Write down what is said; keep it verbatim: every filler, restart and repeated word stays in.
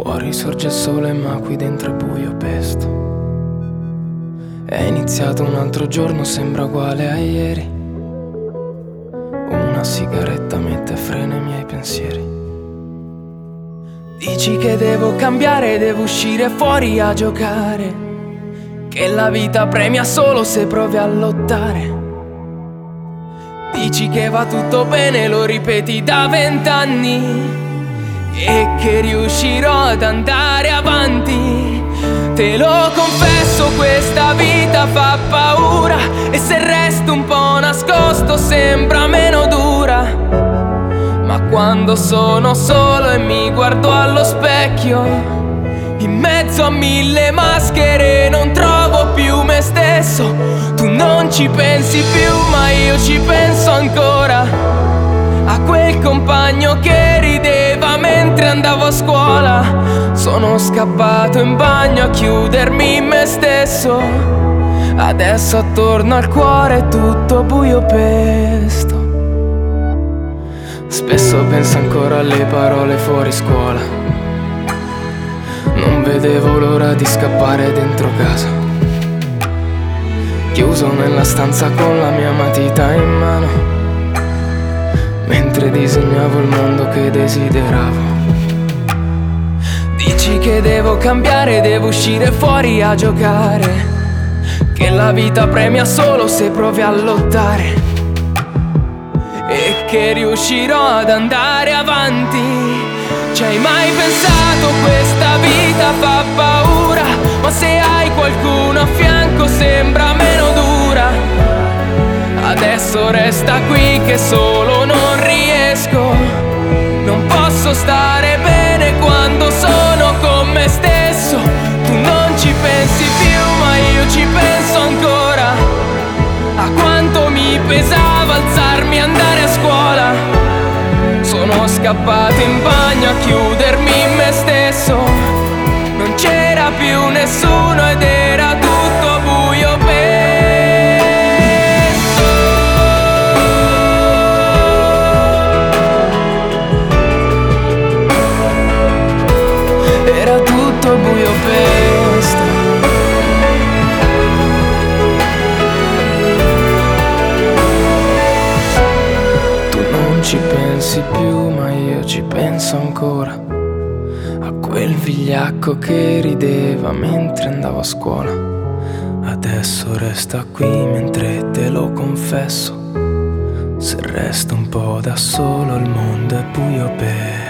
Fuori sorge il sole ma qui dentro è buio pesto. È iniziato un altro giorno, sembra uguale a ieri. Una sigaretta mette freno ai miei pensieri. Dici che devo cambiare, devo uscire fuori a giocare, che la vita premia solo se provi a lottare. Dici che va tutto bene, lo ripeti da vent'anni, e che riuscirò ad andare avanti. Te lo confesso, questa vita fa paura, e se resto un po' nascosto sembra meno dura. Ma quando sono solo e mi guardo allo specchio, in mezzo a mille maschere non trovo più me stesso. Tu non ci pensi più ma io ci penso ancora, a quel compagno che rideva mentre andavo a scuola. Sono scappato in bagno a chiudermi in me stesso. Adesso attorno al cuore è tutto buio pesto. Spesso penso ancora alle parole fuori scuola. Non vedevo l'ora di scappare dentro casa, chiuso nella stanza con la mia matita in mano, mentre disegnavo il mondo che desideravo. Dici che devo cambiare, devo uscire fuori a giocare, che la vita premia solo se provi a lottare, e che riuscirò ad andare avanti. Ci hai mai pensato, questa vita fa paura, ma se hai qualcuno a fianco sembra meno dura. Adesso resta qui che solo non riesco, non posso stare bene quando sono con me stesso. Tu non ci pensi più ma io ci penso ancora, a quanto mi pesava alzarmi e andare a scuola. Sono scappato in bagno a chiudermi in me stesso. Non c'era più nessuno ed era tutto buio pesto. Era tutto buio pesto. Ci pensi più ma io ci penso ancora, a quel vigliacco che rideva mentre andavo a scuola. Adesso resta qui mentre te lo confesso, se resto un po' da solo il mondo è buio per